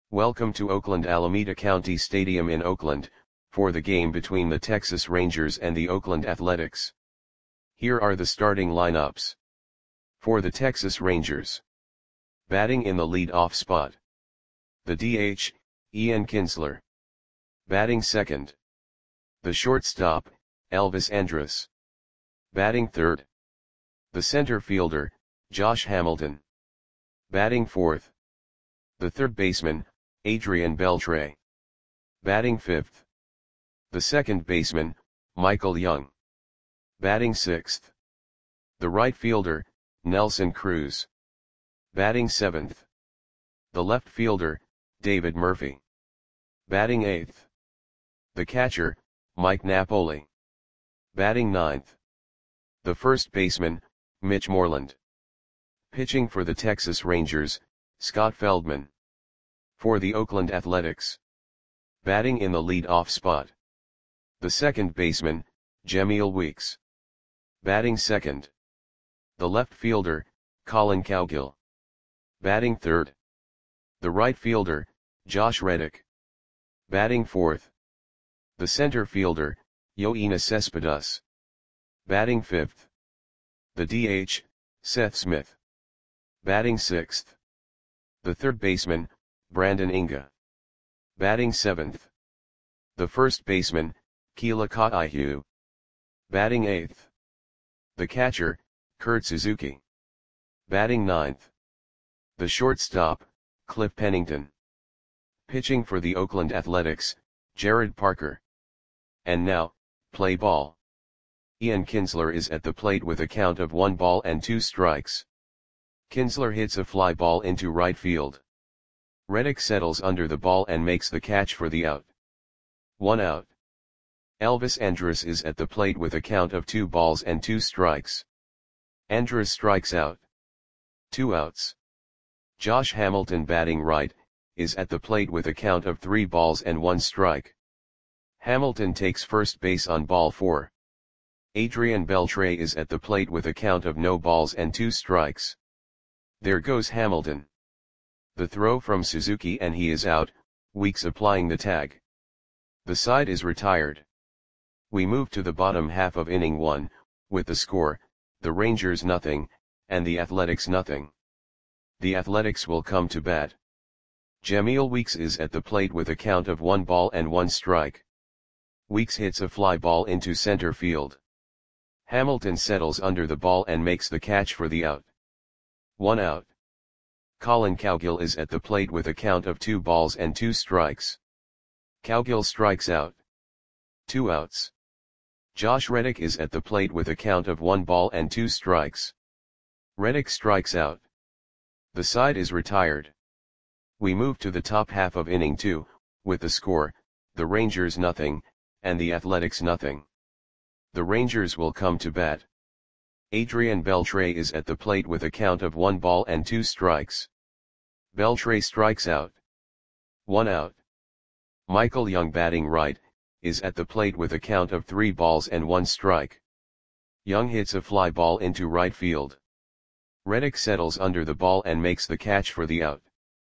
Welcome to Oakland Alameda County Stadium in Oakland, for the game between the Texas Rangers and the Oakland Athletics. Here are the starting lineups. For the Texas Rangers. Batting in the lead-off spot. The DH, Ian Kinsler. Batting second. The shortstop, Elvis Andrus. Batting third. The center fielder, Josh Hamilton. Batting fourth. The third baseman, Adrian Beltre. Batting fifth. The second baseman, Michael Young. Batting sixth. The right fielder, Nelson Cruz. Batting seventh. The left fielder, David Murphy. Batting eighth. The catcher, Mike Napoli. Batting ninth. The first baseman, Mitch Moreland. Pitching for the Texas Rangers, Scott Feldman. For the Oakland Athletics. Batting in the lead-off spot. The second baseman, Jemile Weeks. Batting second. The left fielder, Collin Cowgill. Batting third. The right fielder, Josh Reddick. Batting fourth. The center fielder, Yoenis Cespedes. Batting fifth. The DH, Seth Smith. Batting sixth. The third baseman, Brandon Inga. Batting seventh. The first baseman, Keila Kaihu. Batting eighth. The catcher, Kurt Suzuki. Batting ninth. The shortstop, Cliff Pennington. Pitching for the Oakland Athletics, Jared Parker. And now, play ball. Ian Kinsler is at the plate with a count of 1 ball and 2 strikes. Kinsler hits a fly ball into right field. Reddick settles under the ball and makes the catch for the out. 1 out. Elvis Andrus is at the plate with a count of 2 balls and 2 strikes. Andrus strikes out. 2 outs. Josh Hamilton, batting right, is at the plate with a count of 3 balls and 1 strike. Hamilton takes first base on ball 4. Adrian Beltre is at the plate with a count of no balls and 2 strikes. There goes Hamilton. The throw from Suzuki and he is out, Weeks applying the tag. The side is retired. We move to the bottom half of inning 1, with the score, the Rangers nothing, and the Athletics nothing. The Athletics will come to bat. Jemile Weeks is at the plate with a count of 1 ball and 1 strike. Weeks hits a fly ball into center field. Hamilton settles under the ball and makes the catch for the out. 1 out. Collin Cowgill is at the plate with a count of 2 balls and 2 strikes. Cowgill strikes out. 2 outs. Josh Reddick is at the plate with a count of 1 ball and 2 strikes. Reddick strikes out. The side is retired. We move to the top half of inning 2, with the score, the Rangers nothing, and the Athletics nothing. The Rangers will come to bat. Adrian Beltre is at the plate with a count of 1 ball and 2 strikes. Beltre strikes out. 1 out. Michael Young, batting right, is at the plate with a count of 3 balls and 1 strike. Young hits a fly ball into right field. Reddick settles under the ball and makes the catch for the out.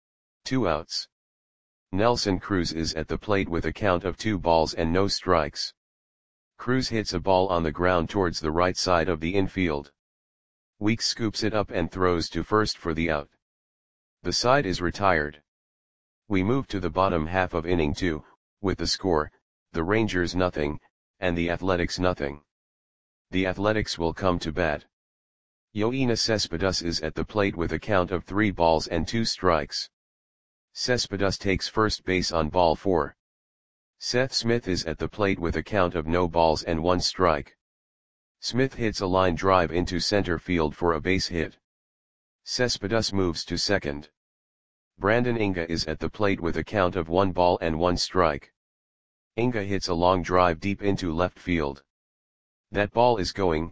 2 outs. Nelson Cruz is at the plate with a count of 2 balls and no strikes. Cruz hits a ball on the ground towards the right side of the infield. Weeks scoops it up and throws to first for the out. The side is retired. We move to the bottom half of inning 2, with the score, the Rangers nothing, and the Athletics nothing. The Athletics will come to bat. Yoenis Cespedes is at the plate with a count of 3 balls and 2 strikes. Cespedes takes first base on ball 4. Seth Smith is at the plate with a count of no balls and 1 strike. Smith hits a line drive into center field for a base hit. Cespedes moves to second. Brandon Inga is at the plate with a count of 1 ball and 1 strike. Inga hits a long drive deep into left field. That ball is gone.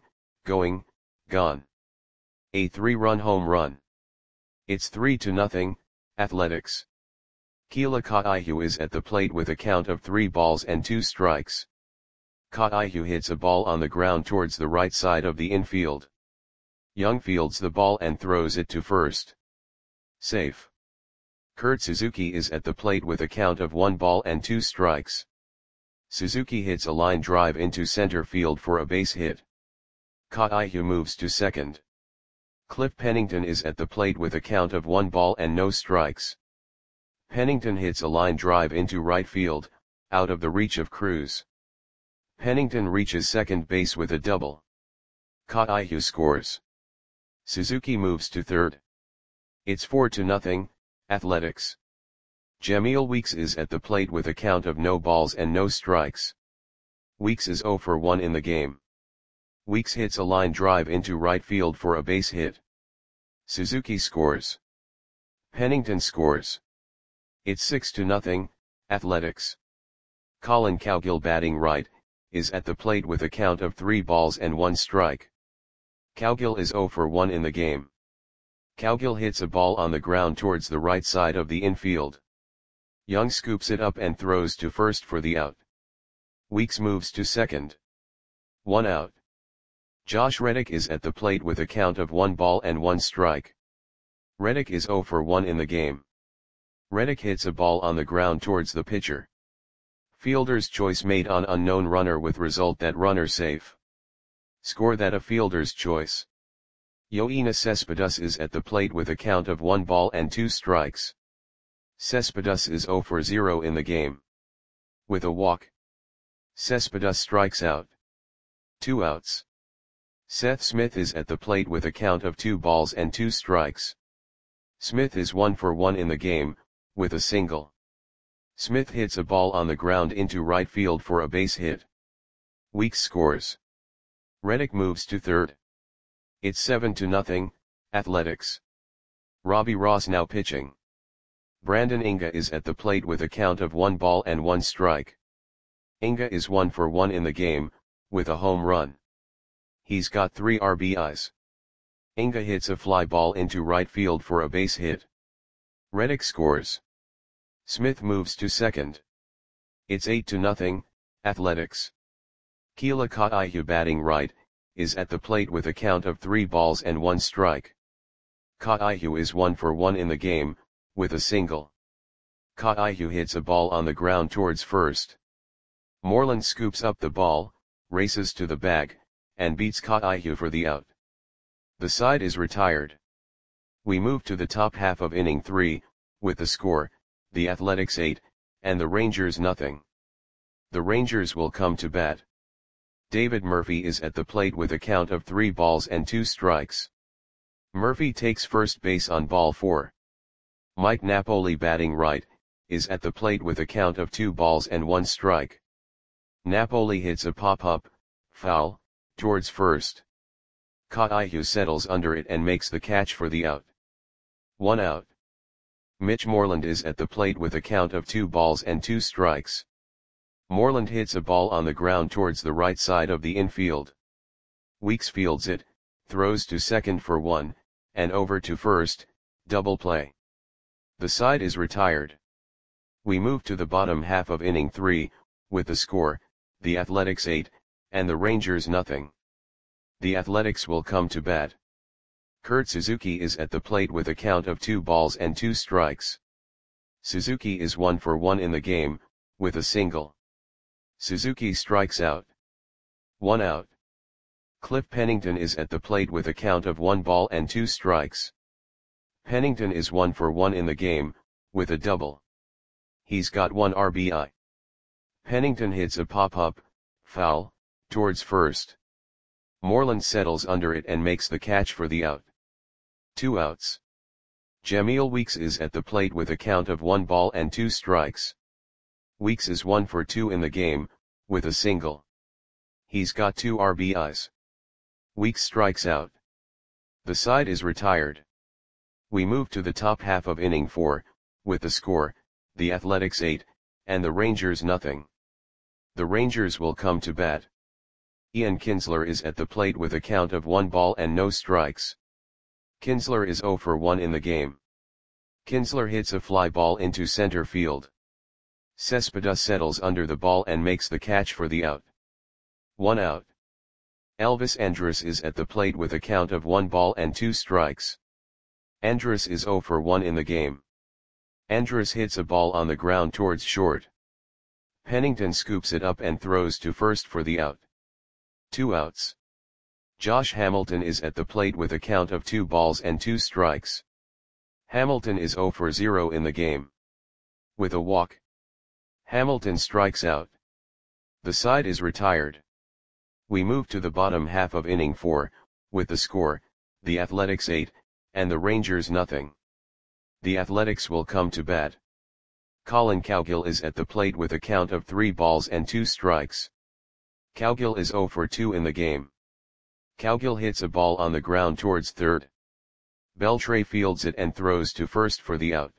A 3-run home run. It's 3-0, Athletics. Keila Kaihu is at the plate with a count of 3 balls and 2 strikes. Kaihu hits a ball on the ground towards the right side of the infield. Young fields the ball and throws it to first. Safe. Kurt Suzuki is at the plate with a count of 1 ball and 2 strikes. Suzuki hits a line drive into center field for a base hit. Kaihu moves to second. Cliff Pennington is at the plate with a count of 1 ball and no strikes. Pennington hits a line drive into right field, out of the reach of Cruz. Pennington reaches second base with a double. Kaihu scores. Suzuki moves to third. It's 4-0, Athletics. Jamil Weeks is at the plate with a count of no balls and no strikes. Weeks is 0 for 1 in the game. Weeks hits a line drive into right field for a base hit. Suzuki scores. Pennington scores. It's 6-0, Athletics. Colin Cowgill batting right, is at the plate with a count of 3 balls and 1 strike. Cowgill is 0 for 1 in the game. Cowgill hits a ball on the ground towards the right side of the infield. Young scoops it up and throws to first for the out. Weeks moves to second. 1 out. Josh Reddick is at the plate with a count of 1 ball and 1 strike. Reddick is 0 for 1 in the game. Reddick hits a ball on the ground towards the pitcher. Fielder's choice made on unknown runner with result that runner safe. Score that a fielder's choice. Yoenis Cespedes is at the plate with a count of 1 ball and 2 strikes. Cespedes is 0 for 0 in the game. With a walk. Cespedes strikes out. 2 outs. Seth Smith is at the plate with a count of 2 balls and 2 strikes. Smith is 1 for 1 in the game, with a single. Smith hits a ball on the ground into right field for a base hit. Weeks scores. Reddick moves to third. It's 7-0, Athletics. Robbie Ross now pitching. Brandon Inga is at the plate with a count of 1 ball and 1 strike. Inga is 1 for 1 in the game, with a home run. He's got 3 RBIs. Inga hits a fly ball into right field for a base hit. Reddick scores. Smith moves to second. It's 8-0, Athletics. Keela Kaihu batting right, is at the plate with a count of 3 balls and 1 strike. Kaihu is 1 for 1 in the game, with a single. Kaihu hits a ball on the ground towards first. Moreland scoops up the ball, races to the bag, and beats Kaihu for the out. The side is retired. We move to the top half of inning 3, with the score, the Athletics 8, and the Rangers nothing. The Rangers will come to bat. David Murphy is at the plate with a count of 3 balls and 2 strikes. Murphy takes first base on ball 4. Mike Napoli batting right, is at the plate with a count of 2 balls and 1 strike. Napoli hits a pop-up, foul, towards first. Kaihu settles under it and makes the catch for the out. 1 out. Mitch Moreland is at the plate with a count of 2 balls and 2 strikes. Moreland hits a ball on the ground towards the right side of the infield. Weeks fields it, throws to second for 1, and over to first, double play. The side is retired. We move to the bottom half of inning 3, with the score, the Athletics 8, and the Rangers nothing. The Athletics will come to bat. Kurt Suzuki is at the plate with a count of 2 balls and 2 strikes. Suzuki is 1 for 1 in the game, with a single. Suzuki strikes out. 1 out. Cliff Pennington is at the plate with a count of 1 ball and 2 strikes. Pennington is 1 for 1 in the game, with a double. He's got 1 RBI. Pennington hits a pop-up, foul, towards first. Moreland settles under it and makes the catch for the out. 2 outs. Jamil Weeks is at the plate with a count of 1 ball and 2 strikes. Weeks is 1 for 2 in the game, with a single. He's got 2 RBIs. Weeks strikes out. The side is retired. We move to the top half of inning 4, with the score, the Athletics 8, and the Rangers nothing. The Rangers will come to bat. Ian Kinsler is at the plate with a count of 1 ball and no strikes. Kinsler is 0 for 1 in the game. Kinsler hits a fly ball into center field. Cespedes settles under the ball and makes the catch for the out. 1 out. Elvis Andrus is at the plate with a count of 1 ball and 2 strikes. Andrus is 0 for 1 in the game. Andrus hits a ball on the ground towards short. Pennington scoops it up and throws to first for the out. 2 outs. Josh Hamilton is at the plate with a count of 2 balls and 2 strikes. Hamilton is 0 for 0 in the game. With a walk, Hamilton strikes out. The side is retired. We move to the bottom half of inning 4, with the score, the Athletics 8, and the Rangers nothing. The Athletics will come to bat. Colin Cowgill is at the plate with a count of 3 balls and 2 strikes. Cowgill is 0 for 2 in the game. Cowgill hits a ball on the ground towards third. Beltre fields it and throws to first for the out.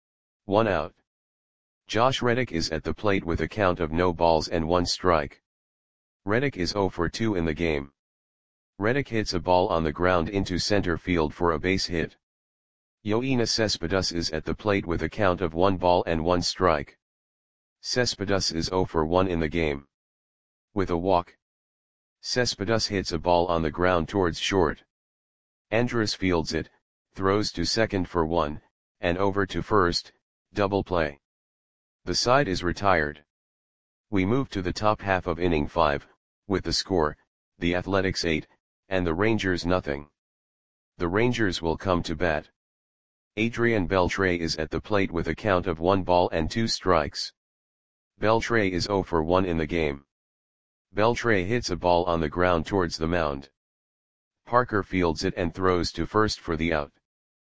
1 out. Josh Reddick is at the plate with a count of no balls and 1 strike. Reddick is 0 for 2 in the game. Reddick hits a ball on the ground into center field for a base hit. Yoenis Cespedes is at the plate with a count of 1 ball and 1 strike. Cespedes is 0 for 1 in the game. With a walk, Cespedes hits a ball on the ground towards short. Andrus fields it, throws to second for 1, and over to first, double play. The side is retired. We move to the top half of inning 5, with the score, the Athletics 8, and the Rangers nothing. The Rangers will come to bat. Adrian Beltre is at the plate with a count of 1 ball and 2 strikes. Beltre is 0 for 1 in the game. Beltre hits a ball on the ground towards the mound. Parker fields it and throws to first for the out.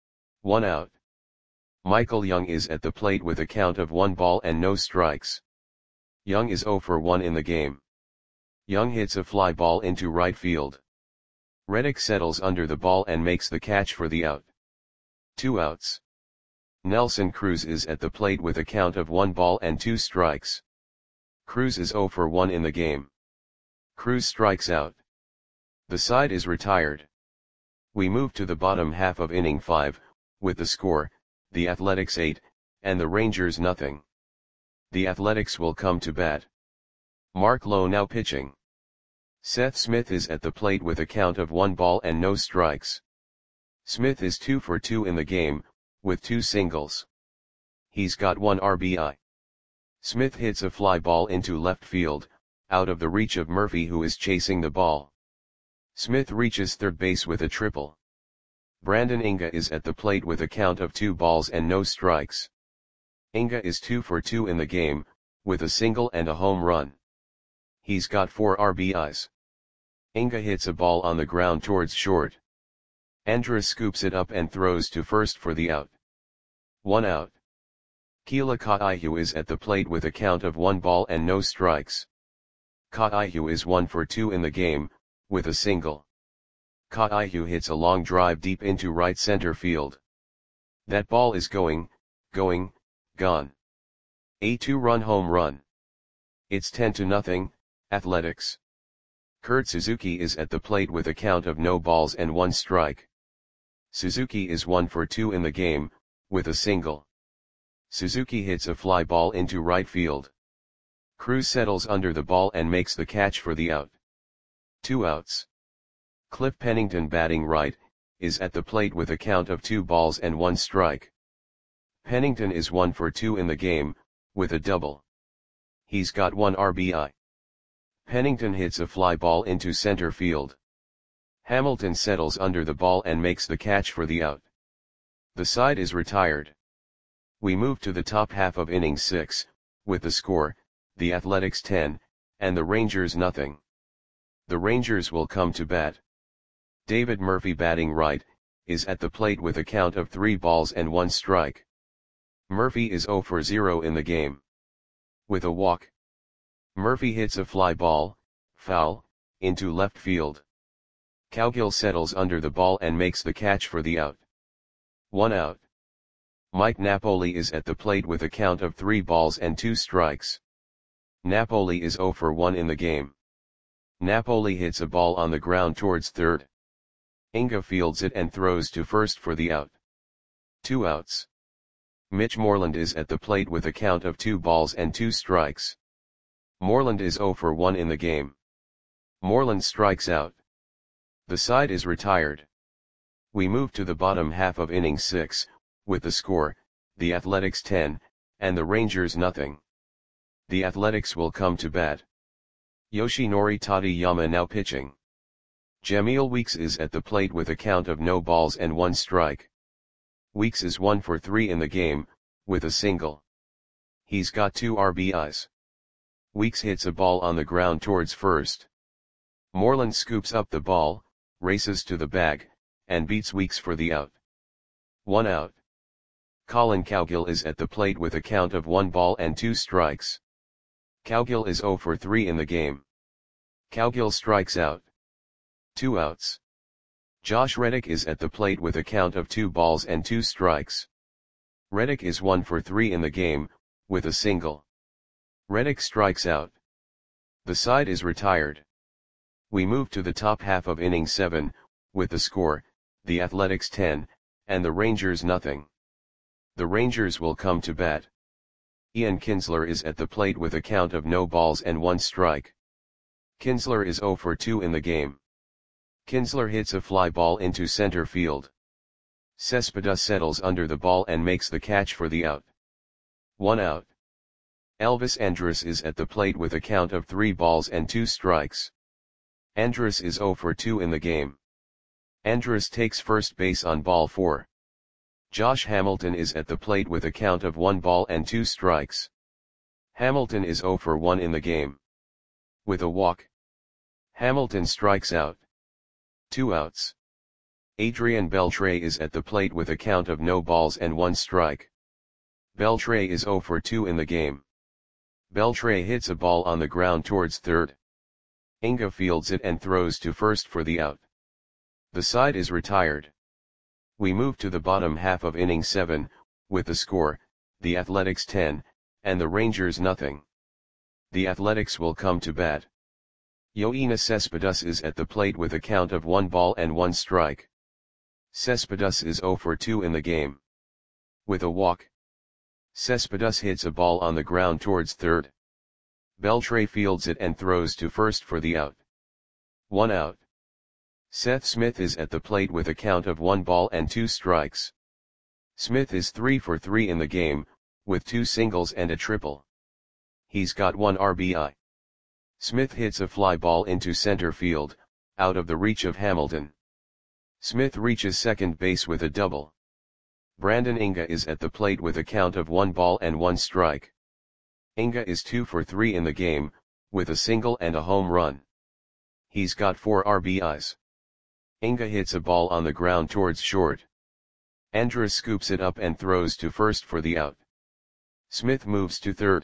1 out. Michael Young is at the plate with a count of 1 ball and no strikes. Young is 0 for 1 in the game. Young hits a fly ball into right field. Reddick settles under the ball and makes the catch for the out. 2 outs. Nelson Cruz is at the plate with a count of 1 ball and 2 strikes. Cruz is 0 for 1 in the game. Cruz strikes out. The side is retired. We move to the bottom half of inning 5, with the score, the Athletics 8, and the Rangers nothing. The Athletics will come to bat. Mark Lowe now pitching. Seth Smith is at the plate with a count of 1 ball and no strikes. Smith is 2 for 2 in the game, with 2 singles. He's got 1 RBI. Smith hits a fly ball into left field, out of the reach of Murphy who is chasing the ball. Smith reaches third base with a triple. Brandon Inga is at the plate with a count of 2 balls and no strikes. Inga is 2 for 2 in the game, with a single and a home run. He's got 4 RBIs. Inga hits a ball on the ground towards short. Andrus scoops it up and throws to first for the out. 1 out. Keila Kaihu is at the plate with a count of 1 ball and no strikes. Kaihu is 1 for 2 in the game, with a single. Kaihu hits a long drive deep into right center field. That ball is gone. A 2-run home run. It's 10-0, Athletics. Kurt Suzuki is at the plate with a count of no balls and 1 strike. Suzuki is 1 for 2 in the game, with a single. Suzuki hits a fly ball into right field. Cruz settles under the ball and makes the catch for the out. 2 outs. Cliff Pennington batting right, is at the plate with a count of 2 balls and 1 strike. Pennington is 1 for 2 in the game, with a double. He's got 1 RBI. Pennington hits a fly ball into center field. Hamilton settles under the ball and makes the catch for the out. The side is retired. We move to the top half of inning 6, with the score, the Athletics 10, and the Rangers nothing. The Rangers will come to bat. David Murphy batting right, is at the plate with a count of 3 balls and 1 strike. Murphy is 0 for 0 in the game. With a walk, Murphy hits a fly ball, foul, into left field. Cowgill settles under the ball and makes the catch for the out. 1 out. Mike Napoli is at the plate with a count of 3 balls and 2 strikes. Napoli is 0 for 1 in the game. Napoli hits a ball on the ground towards third. Inga fields it and throws to first for the out. 2 outs. Mitch Moreland is at the plate with a count of 2 balls and 2 strikes. Moreland is 0 for 1 in the game. Moreland strikes out. The side is retired. We move to the bottom half of inning 6, with the score, the Athletics 10, and the Rangers nothing. The Athletics will come to bat. Yoshinori Tateyama now pitching. Jamil Weeks is at the plate with a count of no balls and 1 strike. Weeks is 1 for 3 in the game, with a single. He's got 2 RBIs. Weeks hits a ball on the ground towards first. Moreland scoops up the ball, races to the bag, and beats Weeks for the out. 1 out. Colin Cowgill is at the plate with a count of 1 ball and 2 strikes. Cowgill is 0 for 3 in the game. Cowgill strikes out. 2 outs. Josh Reddick is at the plate with a count of 2 balls and 2 strikes. Reddick is 1 for 3 in the game, with a single. Reddick strikes out. The side is retired. We move to the top half of inning 7, with the score, the Athletics 10, and the Rangers nothing. The Rangers will come to bat. Ian Kinsler is at the plate with a count of no balls and 1 strike. Kinsler is 0 for 2 in the game. Kinsler hits a fly ball into center field. Cespedes settles under the ball and makes the catch for the out. 1 out. Elvis Andrus is at the plate with a count of 3 balls and 2 strikes. Andrus is 0 for 2 in the game. Andrus takes first base on ball 4. Josh Hamilton is at the plate with a count of 1 ball and 2 strikes. Hamilton is 0 for 1 in the game. With a walk, Hamilton strikes out. 2 outs. Adrian Beltre is at the plate with a count of no balls and 1 strike. Beltre is 0 for 2 in the game. Beltre hits a ball on the ground towards third. Inga fields it and throws to first for the out. The side is retired. We move to the bottom half of inning 7, with the score, the Athletics 10, and the Rangers nothing. The Athletics will come to bat. Yoenis Cespedes is at the plate with a count of 1 ball and 1 strike. Cespedes is 0 for 2 in the game. With a walk, Cespedes hits a ball on the ground towards third. Beltre fields it and throws to first for the out. 1 out. Seth Smith is at the plate with a count of 1 ball and 2 strikes. Smith is 3 for 3 in the game, with 2 singles and a triple. He's got 1 RBI. Smith hits a fly ball into center field, out of the reach of Hamilton. Smith reaches second base with a double. Brandon Inga is at the plate with a count of 1 ball and 1 strike. Inga is 2 for 3 in the game, with a single and a home run. He's got 4 RBIs. Inga hits a ball on the ground towards short. Andrus scoops it up and throws to first for the out. Smith moves to third.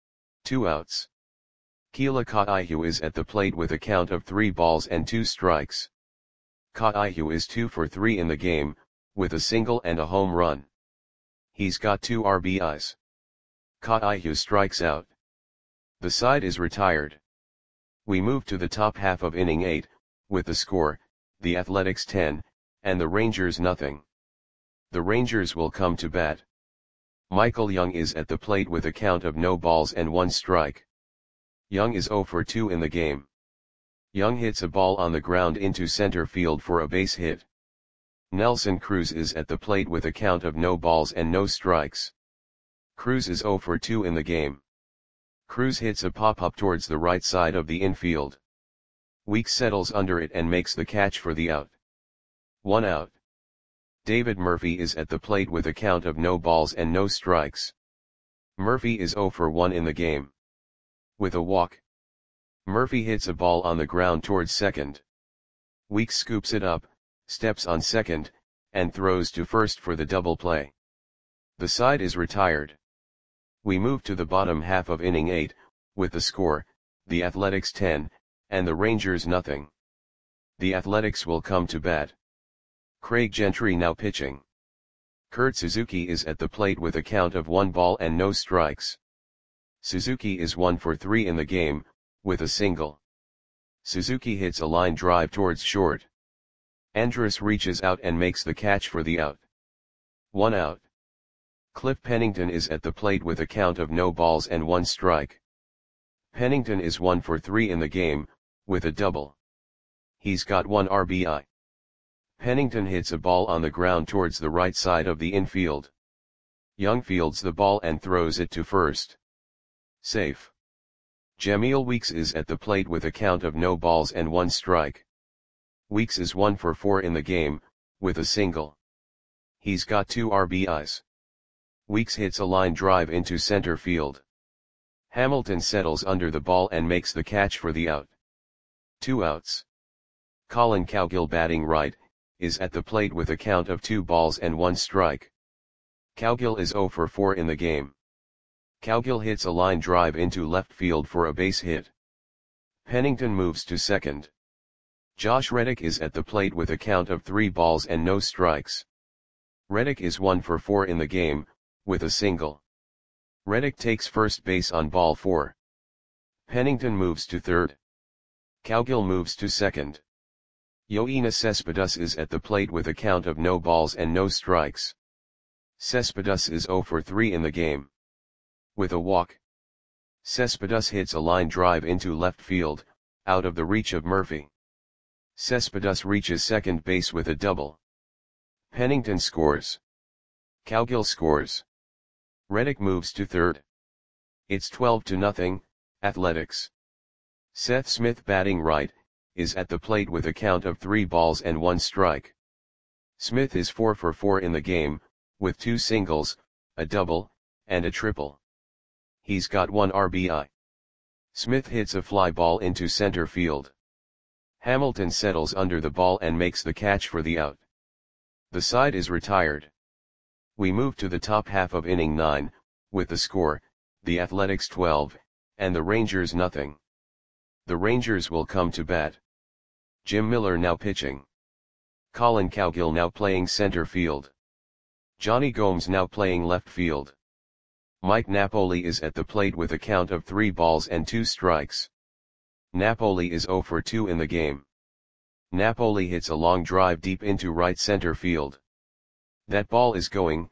2 outs. Keila Kaihu is at the plate with a count of 3 balls and 2 strikes. Kaihu is 2 for 3 in the game, with a single and a home run. He's got 2 RBIs. Kaihu strikes out. The side is retired. We move to the top half of inning 8, with the score, the Athletics 10, and the Rangers nothing. The Rangers will come to bat. Michael Young is at the plate with a count of no balls and 1 strike. Young is 0 for 2 in the game. Young hits a ball on the ground into center field for a base hit. Nelson Cruz is at the plate with a count of no balls and no strikes. Cruz is 0 for 2 in the game. Cruz hits a pop-up towards the right side of the infield. Weeks settles under it and makes the catch for the out. 1 out. David Murphy is at the plate with a count of no balls and no strikes. Murphy is 0 for 1 in the game. With a walk, Murphy hits a ball on the ground towards second. Weeks scoops it up, steps on second, and throws to first for the double play. The side is retired. We move to the bottom half of inning 8, with the score, the Athletics 10, and the Rangers nothing. The Athletics will come to bat. Craig Gentry now pitching. Kurt Suzuki is at the plate with a count of 1 ball and no strikes. Suzuki is 1 for 3 in the game, with a single. Suzuki hits a line drive towards short. Andrus reaches out and makes the catch for the out. 1 out. Cliff Pennington is at the plate with a count of no balls and 1 strike. Pennington is 1 for 3 in the game, with a double. He's got 1 RBI. Pennington hits a ball on the ground towards the right side of the infield. Young fields the ball and throws it to first. Safe. Jamil Weeks is at the plate with a count of no balls and 1 strike. Weeks is 1 for 4 in the game, with a single. He's got 2 RBIs. Weeks hits a line drive into center field. Hamilton settles under the ball and makes the catch for the out. 2 outs. Colin Cowgill, batting right, is at the plate with a count of 2 balls and 1 strike. Cowgill is 0 for 4 in the game. Cowgill hits a line drive into left field for a base hit. Pennington moves to second. Josh Reddick is at the plate with a count of 3 balls and no strikes. Reddick is 1 for 4 in the game, with a single. Reddick takes first base on ball 4. Pennington moves to third. Cowgill moves to second. Yoenis Cespedes is at the plate with a count of no balls and no strikes. Cespedes is 0 for 3 in the game. With a walk. Cespedes hits a line drive into left field, out of the reach of Murphy. Cespedes reaches second base with a double. Pennington scores. Cowgill scores. Reddick moves to third. It's 12-0, Athletics. Seth Smith, batting right, is at the plate with a count of 3 balls and 1 strike. Smith is 4 for 4 in the game, with 2 singles, a double, and a triple. He's got 1 RBI. Smith hits a fly ball into center field. Hamilton settles under the ball and makes the catch for the out. The side is retired. We move to the top half of inning 9, with the score, the Athletics 12, and the Rangers nothing. The Rangers will come to bat. Jim Miller now pitching. Colin Cowgill now playing center field. Johnny Gomes now playing left field. Mike Napoli is at the plate with a count of 3 balls and 2 strikes. Napoli is 0 for 2 in the game. Napoli hits a long drive deep into right center field. That ball is gone.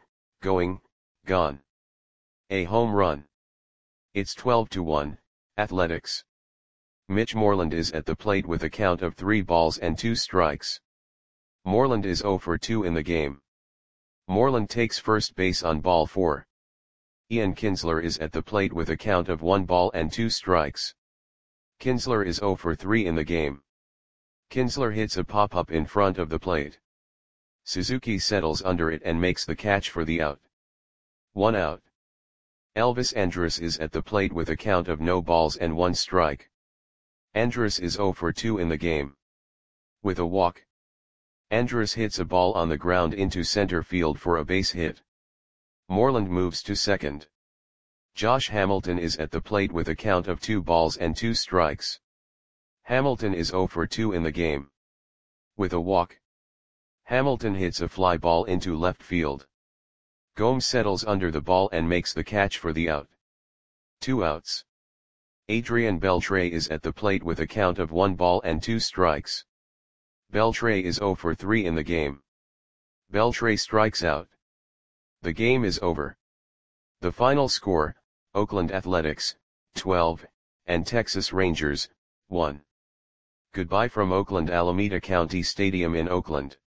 A home run. It's 12-1, Athletics. Mitch Moreland is at the plate with a count of 3 balls and 2 strikes. Moreland is 0 for 2 in the game. Moreland takes first base on ball 4. Ian Kinsler is at the plate with a count of 1 ball and 2 strikes. Kinsler is 0 for 3 in the game. Kinsler hits a pop-up in front of the plate. Suzuki settles under it and makes the catch for the out. 1 out. Elvis Andrus is at the plate with a count of no balls and 1 strike. Andrus is 0 for 2 in the game. With a walk. Andrus hits a ball on the ground into center field for a base hit. Moreland moves to second. Josh Hamilton is at the plate with a count of 2 balls and 2 strikes. Hamilton is 0 for 2 in the game. With a walk. Hamilton hits a fly ball into left field. Gomes settles under the ball and makes the catch for the out. 2 outs. Adrian Beltre is at the plate with a count of 1 ball and 2 strikes. Beltre is 0 for 3 in the game. Beltre strikes out. The game is over. The final score, Oakland Athletics, 12, and Texas Rangers, 1. Goodbye from Oakland Alameda County Stadium in Oakland.